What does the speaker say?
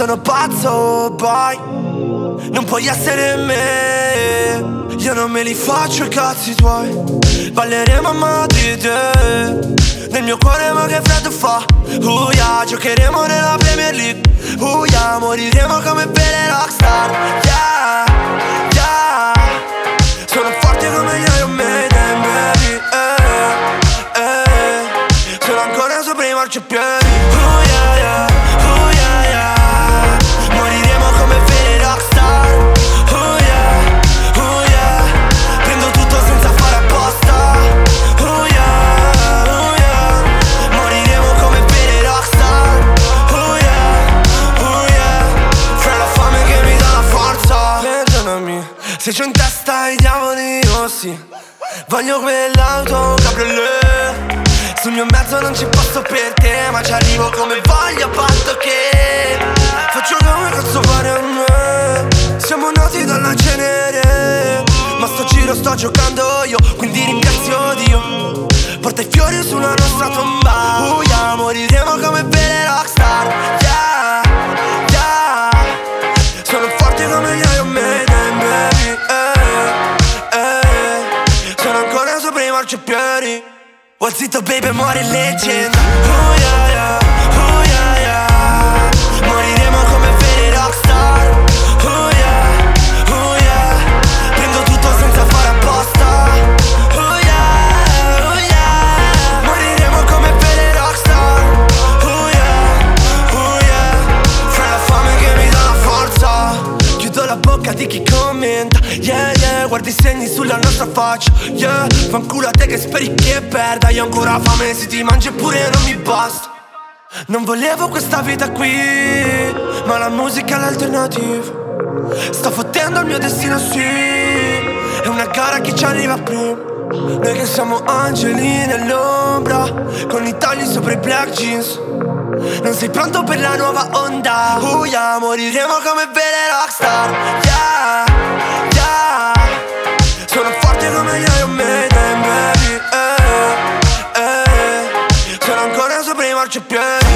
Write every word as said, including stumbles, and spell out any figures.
sono pazzo, boy, non puoi essere me. Io non me li faccio i cazzi tuoi. Balleremo a Madrid, eh. Nel mio cuore ma che freddo fa. Uh yeah, giocheremo nella Premier League. Uh yeah, moriremo come vere rockstar. Yeah, yeah. Sono forte come Iron Maiden, baby, eh, eh. Sono ancora sopra i marciapiedi. Uh yeah, yeah, uh yeah, yeah. Moriremo come vere rockstar. Uh yeah, uh yeah. Prendo tutto senza fare apposta. Uh yeah, uh yeah. Moriremo come vere rockstar. Uh yeah, uh yeah. Fra la fame che mi dà la forza. Perdonami se c'ho in testa i diavoli rossi. Voglio quell'auto cabriolet. Sul mio mezzo non c'è posto per te, ma ci arrivo come voglio a patto che faccio come cazzo pare a me. Siamo nati dalla cenere, ma sto giro sto giocando io, quindi ringrazio Dio. Porta i fiori sulla nostra tomba. Uh yeah, moriremo come vere rockstar. Yeah, yeah. Sono forte come Iron Maiden, baby, eh, eh. Sono ancora sopra i marciapiedi. Oh zitto baby, muore leggenda. Oh yeah yeah, oh yeah yeah. Moriremo come vere rockstar. Oh yeah, oh yeah. Prendo tutto senza fare apposta. Oh yeah, oh yeah. Moriremo come vere rockstar. Oh yeah, oh yeah. Fra la fame che mi dà la forza. Chiudo la bocca di chi commenta. Yeah yeah, guardi i segni sulla nostra faccia. Yeah, fanculo a te che speri che perda. Io ancora fame, se ti mangi pure non mi basta. Non volevo questa vita qui, ma la musica è l'alternativa. Sto fottendo il mio destino, sì. È una gara chi ci arriva prima. Noi che siamo angeli nell'ombra, con i tagli sopra i black jeans. Non sei pronto per la nuova onda. Oh yeah, moriremo come vere rockstar. Yeah, yeah. Sono forte come Iron Maiden, baby, eh, eh. Sono ancora sopra i marciapiedi.